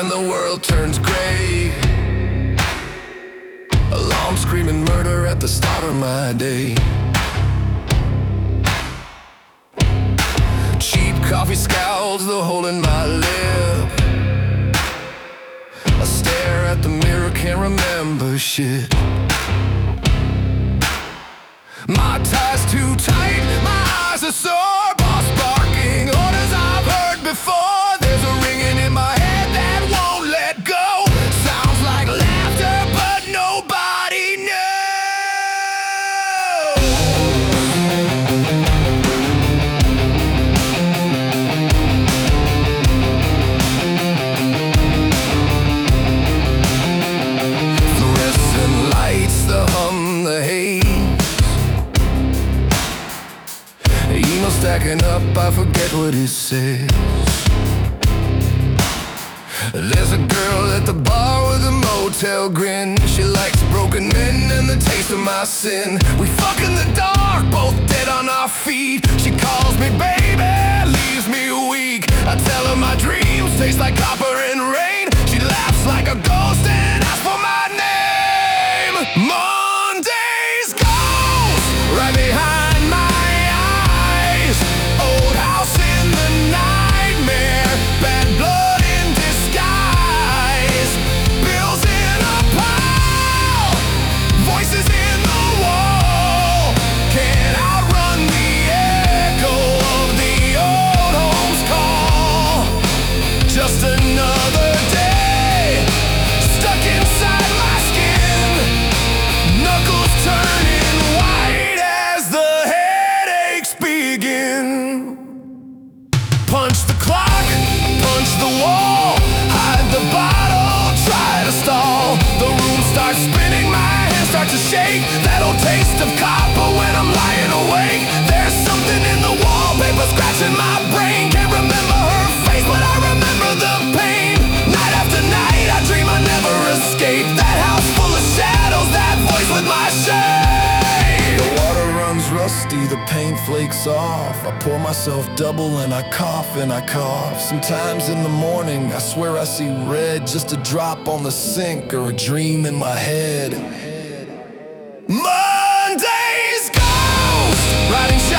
and the world turns gray. Alarm screaming murder at the start of my day. Cheap coffee scowls the hole in my lip. I stare at the mirror, can't remember shit. My tie's too tight, my eyes are sore. Boss barking orders I've heard before. There's a ringing in my head that won't let go. Sounds like laughter, but nobody knows. Fluorescent lights, the hum, the haze. Email stacking up, I forget what it says. There's a girl at the bar with a motel grin. She likes broken men and the taste of my sin. We fuck in the dark, both dead on our feet. She calls me baby, leaves me weak. I tell her my dreams taste like copper and rain. She laughs like a ghost and asks for my name. Monday's ghost, right behind my old house in the nightmare, bad blood in disguise, bills in a pile, voices in the wall, can't outrun the echo of the old home's call. Just another day, stuck inside my skin, knuckles turning white as the headaches begin. Punch the clock, punch the wall, hide the bottle, try to stall. The room starts spinning, my hands start to shake. That old taste of copper when I'm lying awake. There's something in the wallpaper scratching my brain. Can't remember her face, but I remember the pain. Night after night, I dream I never escape. That house full of shadows, that voice with my shame. The water runs rusty, the paint flakes off. I pour myself double and I cough and I cough. Sometimes in the morning I swear I see red. Just a drop on the sink or a dream in my head. Monday's ghost, riding